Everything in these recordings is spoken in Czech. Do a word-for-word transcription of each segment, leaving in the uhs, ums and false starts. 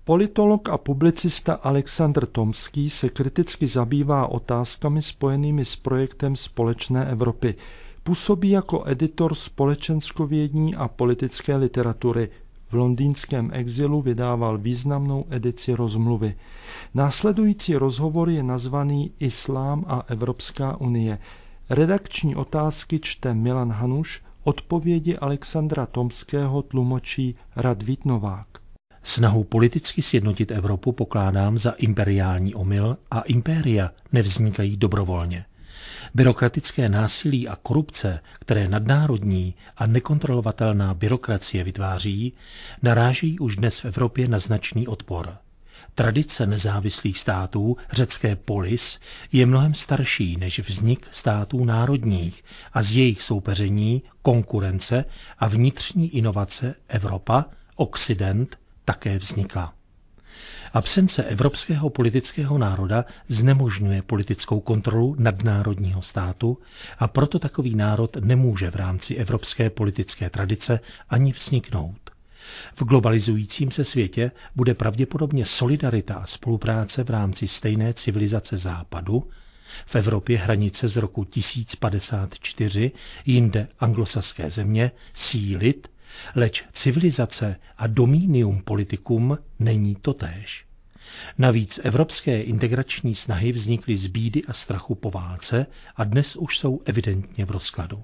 Politolog a publicista Alexandr Tomský se kriticky zabývá otázkami spojenými s projektem Společné Evropy. Působí jako editor společenskovědní a politické literatury. V londýnském exilu vydával významnou edici Rozmluvy. Následující rozhovor je nazvaný Islám a Evropská unie. Redakční otázky čte Milan Hanuš, odpovědi Alexandra Tomského tlumočí Radvít Novák. Snahu politicky sjednotit Evropu pokládám za imperiální omyl a impéria nevznikají dobrovolně. Byrokratické násilí a korupce, které nadnárodní a nekontrolovatelná byrokracie vytváří, narážejí už dnes v Evropě na značný odpor. Tradice nezávislých států, řecké polis, je mnohem starší než vznik států národních a z jejich soupeření, konkurence a vnitřní inovace Evropa, Okcident, také vznikla. Absence evropského politického národa znemožňuje politickou kontrolu nadnárodního státu a proto takový národ nemůže v rámci evropské politické tradice ani vzniknout. V globalizujícím se světě bude pravděpodobně solidarita a spolupráce v rámci stejné civilizace Západu, v Evropě hranice z roku tisíc padesát čtyři, jinde anglosaské země, sílit, leč civilizace a dominium politicum není totéž. Navíc evropské integrační snahy vznikly z bídy a strachu po válce a dnes už jsou evidentně v rozkladu.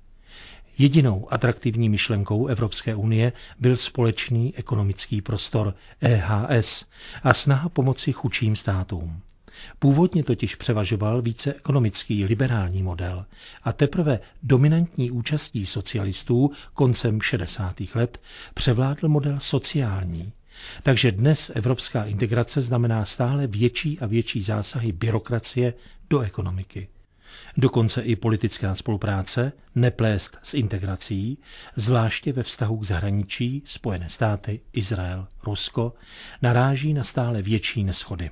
Jedinou atraktivní myšlenkou Evropské unie byl společný ekonomický prostor E H S a snaha pomoci chudším státům. Původně totiž převažoval více ekonomický liberální model a teprve dominantní účastí socialistů koncem šedesátých let převládl model sociální. Takže dnes evropská integrace znamená stále větší a větší zásahy byrokracie do ekonomiky. Dokonce i politická spolupráce, neplést s integrací, zvláště ve vztahu k zahraničí, Spojené státy, Izrael, Rusko, naráží na stále větší neshody.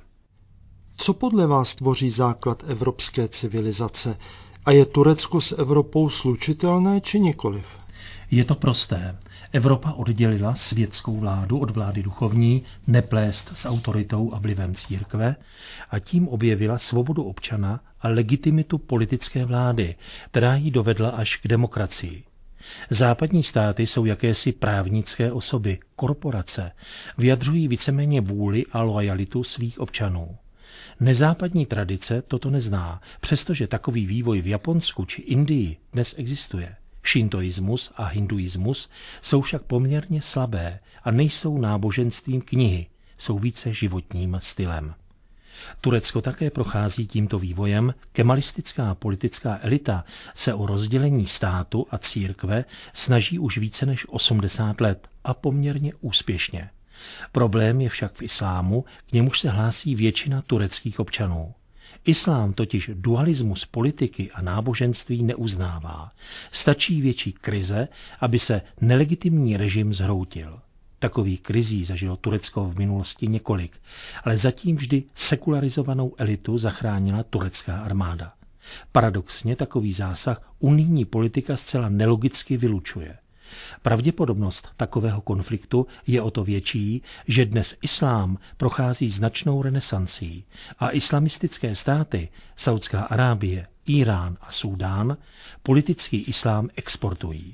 Co podle vás tvoří základ evropské civilizace? A je Turecko s Evropou slučitelné či nikoliv? Je to prosté. Evropa oddělila světskou vládu od vlády duchovní, neplést s autoritou a vlivem církve a tím objevila svobodu občana a legitimitu politické vlády, která ji dovedla až k demokracii. Západní státy jsou jakési právnické osoby, korporace, vyjadřují víceméně vůli a loajalitu svých občanů. Nezápadní tradice toto nezná, přestože takový vývoj v Japonsku či Indii dnes existuje. Šintoismus a hinduismus jsou však poměrně slabé a nejsou náboženstvím knihy, jsou více životním stylem. Turecko také prochází tímto vývojem, kemalistická politická elita se o rozdělení státu a církve snaží už více než osmdesát let a poměrně úspěšně. Problém je však v islámu, k němuž se hlásí většina tureckých občanů. Islám totiž dualismus politiky a náboženství neuznává. Stačí větší krize, aby se nelegitimní režim zhroutil. Takových krizí zažilo Turecko v minulosti několik, ale zatím vždy sekularizovanou elitu zachránila turecká armáda. Paradoxně takový zásah unijní politika zcela nelogicky vylučuje. Pravděpodobnost takového konfliktu je o to větší, že dnes islám prochází značnou renesancí a islamistické státy, Saudská Arábie, Irán a Súdán, politický islám exportují.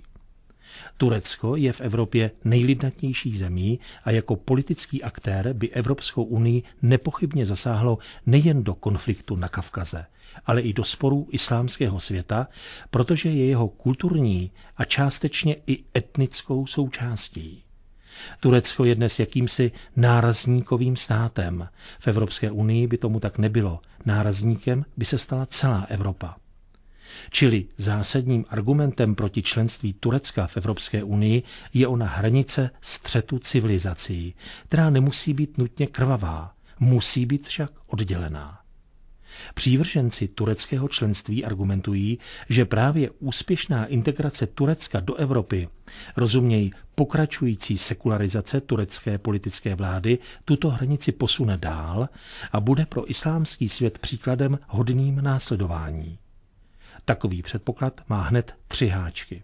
Turecko je v Evropě nejlidnatější zemí a jako politický aktér by Evropskou unii nepochybně zasáhlo nejen do konfliktu na Kavkaze, ale i do sporů islámského světa, protože je jeho kulturní a částečně i etnickou součástí. Turecko je dnes jakýmsi nárazníkovým státem. V Evropské unii by tomu tak nebylo. Nárazníkem by se stala celá Evropa. Čili zásadním argumentem proti členství Turecka v Evropské unii je ona hranice střetu civilizací, která nemusí být nutně krvavá, musí být však oddělená. Přívrženci tureckého členství argumentují, že právě úspěšná integrace Turecka do Evropy, rozuměj pokračující sekularizace turecké politické vlády, tuto hranici posune dál a bude pro islámský svět příkladem hodným následování. Takový předpoklad má hned tři háčky.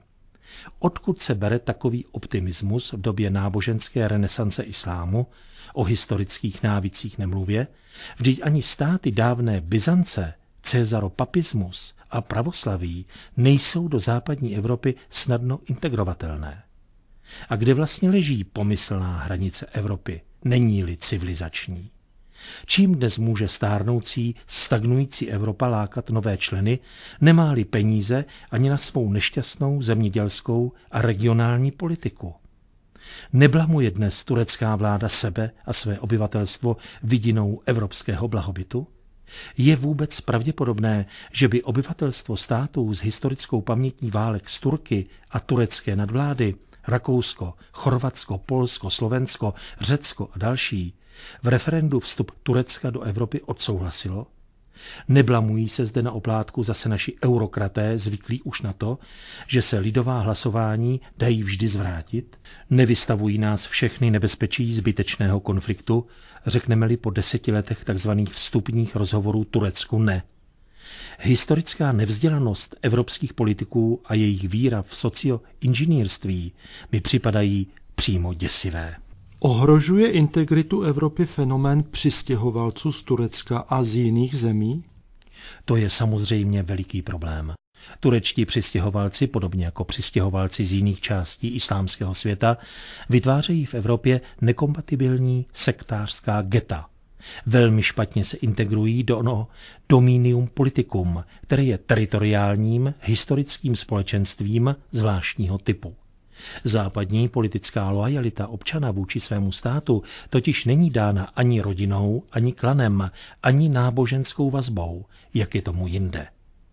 Odkud se bere takový optimismus v době náboženské renesance islámu, o historických návicích nemluvě, vždyť ani státy dávné Byzance, cezaropapismus a pravoslaví nejsou do západní Evropy snadno integrovatelné. A kde vlastně leží pomyslná hranice Evropy, není-li civilizační? Čím dnes může stárnoucí, stagnující Evropa lákat nové členy, nemá-li peníze ani na svou nešťastnou zemědělskou a regionální politiku? Neblamuje dnes turecká vláda sebe a své obyvatelstvo vidinou evropského blahobytu? Je vůbec pravděpodobné, že by obyvatelstvo států s historickou pamětí válek z Turky a turecké nadvlády, Rakousko, Chorvatsko, Polsko, Slovensko, Řecko a další, v referendu vstup Turecka do Evropy odsouhlasilo? Neblamují se zde na oplátku zase naši eurokraté zvyklí už na to, že se lidová hlasování dají vždy zvrátit? Nevystavují nás všechny nebezpečí zbytečného konfliktu, řekneme-li po deseti letech tzv. Vstupních rozhovorů Turecku ne? Historická nevzdělanost evropských politiků a jejich víra v socioinženýrství mi připadají přímo děsivé. Ohrožuje integritu Evropy fenomén přistěhovalců z Turecka a z jiných zemí? To je samozřejmě veliký problém. Turečtí přistěhovalci, podobně jako přistěhovalci z jiných částí islámského světa, vytvářejí v Evropě nekompatibilní sektářská geta. Velmi špatně se integrují do ono dominium politicum, které je teritoriálním historickým společenstvím zvláštního typu. Západní politická loajalita občana vůči svému státu totiž není dána ani rodinou, ani klanem, ani náboženskou vazbou, jak je tomu jinde.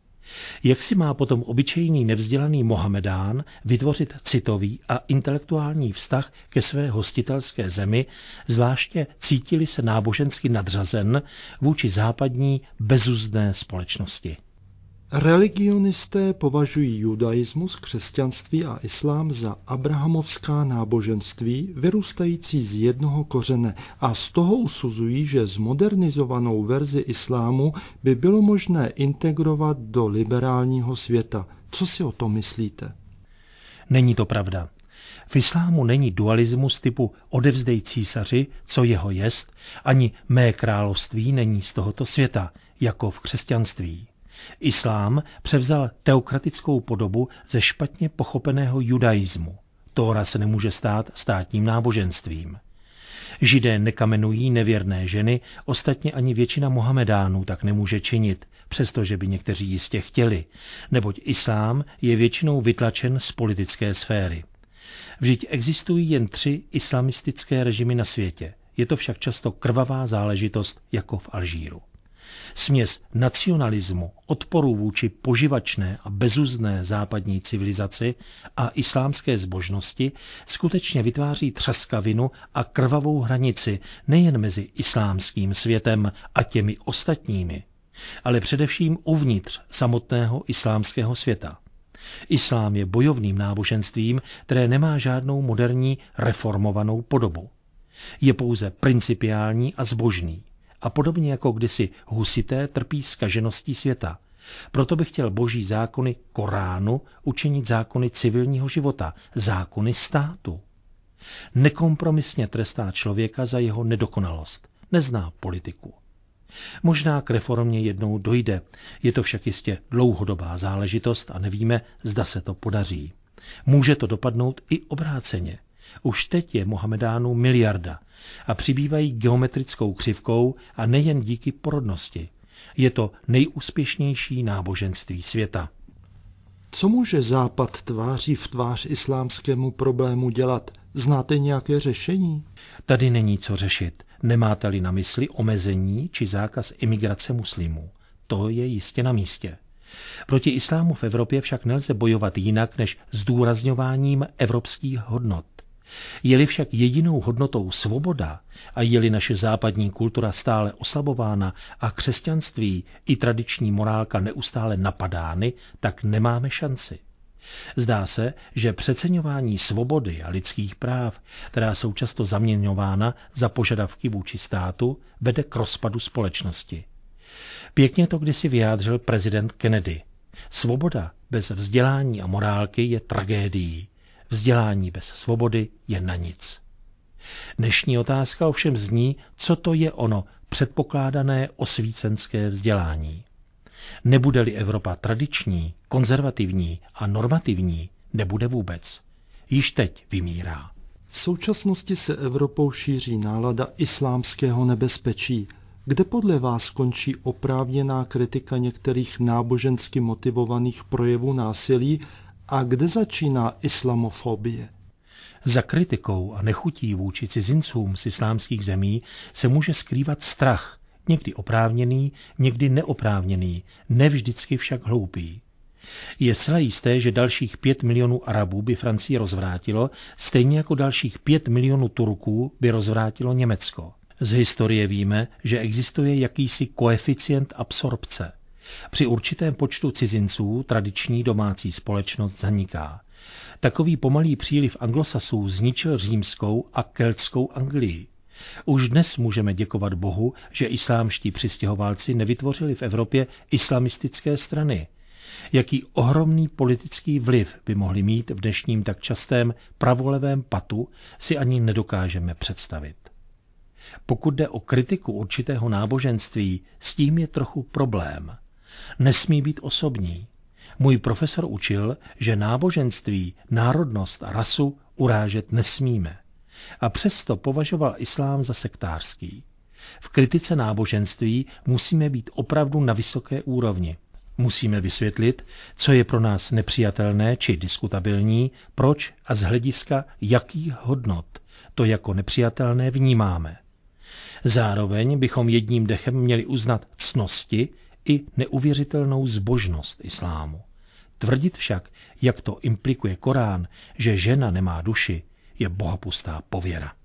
Jak si má potom obyčejný nevzdělaný Mohamedán vytvořit citový a intelektuální vztah ke své hostitelské zemi, zvláště cítili se nábožensky nadřazen vůči západní bezuzdné společnosti? Religionisté považují judaismus, křesťanství a islám za abrahamovská náboženství, vyrůstající z jednoho kořene, a z toho usuzují, že zmodernizovanou verzi islámu by bylo možné integrovat do liberálního světa. Co si o tom myslíte? Není to pravda. V islámu není dualismus typu odevzdej císaři, co jeho jest, ani mé království není z tohoto světa, jako v křesťanství. Islám převzal teokratickou podobu ze špatně pochopeného judaismu. Tóra se nemůže stát státním náboženstvím. Židé nekamenují nevěrné ženy, ostatně ani většina Mohamedánů tak nemůže činit, přestože by někteří jistě chtěli, neboť islám je většinou vytlačen z politické sféry. Vždyť existují jen tři islamistické režimy na světě. Je to však často krvavá záležitost, jako v Alžíru. Směs nacionalismu, odporu vůči poživačné a bezuzdné západní civilizaci a islámské zbožnosti skutečně vytváří třaskavinu a krvavou hranici nejen mezi islámským světem a těmi ostatními, ale především uvnitř samotného islámského světa. Islám je bojovným náboženstvím, které nemá žádnou moderní reformovanou podobu. Je pouze principiální a zbožný. A podobně jako kdysi husité trpí zkažeností světa. Proto bych chtěl boží zákony Koránu učinit zákony civilního života, zákony státu. Nekompromisně trestá člověka za jeho nedokonalost. Nezná politiku. Možná k reformě jednou dojde, je to však jistě dlouhodobá záležitost a nevíme, zda se to podaří. Může to dopadnout i obráceně. Už teď je Mohamedánů miliarda a přibývají geometrickou křivkou a nejen díky porodnosti. Je to nejúspěšnější náboženství světa. Co může Západ tváří v tvář islámskému problému dělat? Znáte nějaké řešení? Tady není co řešit. Nemáte-li na mysli omezení či zákaz imigrace muslimů. To je jistě na místě. Proti islámu v Evropě však nelze bojovat jinak než zdůrazňováním evropských hodnot. Je-li však jedinou hodnotou svoboda a je-li naše západní kultura stále oslabována a křesťanství i tradiční morálka neustále napadány, tak nemáme šanci. Zdá se, že přeceňování svobody a lidských práv, která jsou často zaměňována za požadavky vůči státu, vede k rozpadu společnosti. Pěkně to kdysi vyjádřil prezident Kennedy. Svoboda bez vzdělání a morálky je tragédií. Vzdělání bez svobody je na nic. Dnešní otázka ovšem zní, co to je ono předpokládané osvícenské vzdělání. Nebude-li Evropa tradiční, konzervativní a normativní, nebude vůbec. Již teď vymírá. V současnosti se Evropou šíří nálada islámského nebezpečí. Kde podle vás končí oprávněná kritika některých nábožensky motivovaných projevů násilí a kde začíná islamofobie? Za kritikou a nechutí vůči cizincům z islámských zemí se může skrývat strach, někdy oprávněný, někdy neoprávněný, nevždycky však hloupý. Je zcela jisté, že dalších pět milionů Arabů by Francii rozvrátilo, stejně jako dalších pět milionů Turků by rozvrátilo Německo. Z historie víme, že existuje jakýsi koeficient absorpce. Při určitém počtu cizinců tradiční domácí společnost zaniká. Takový pomalý příliv anglosasů zničil římskou a keltskou Anglii. Už dnes můžeme děkovat Bohu, že islámští přistěhovalci nevytvořili v Evropě islamistické strany. Jaký ohromný politický vliv by mohli mít v dnešním tak častém pravolevém patu, si ani nedokážeme představit. Pokud jde o kritiku určitého náboženství, s tím je trochu problém. Nesmí být osobní. Můj profesor učil, že náboženství, národnost a rasu urážet nesmíme. A přesto považoval islám za sektářský. V kritice náboženství musíme být opravdu na vysoké úrovni. Musíme vysvětlit, co je pro nás nepřijatelné či diskutabilní, proč a z hlediska jakých hodnot to jako nepřijatelné vnímáme. Zároveň bychom jedním dechem měli uznat ctnosti i neuvěřitelnou zbožnost islámu. Tvrdit však, jak to implikuje Korán, že žena nemá duši, je bohapustá pověra.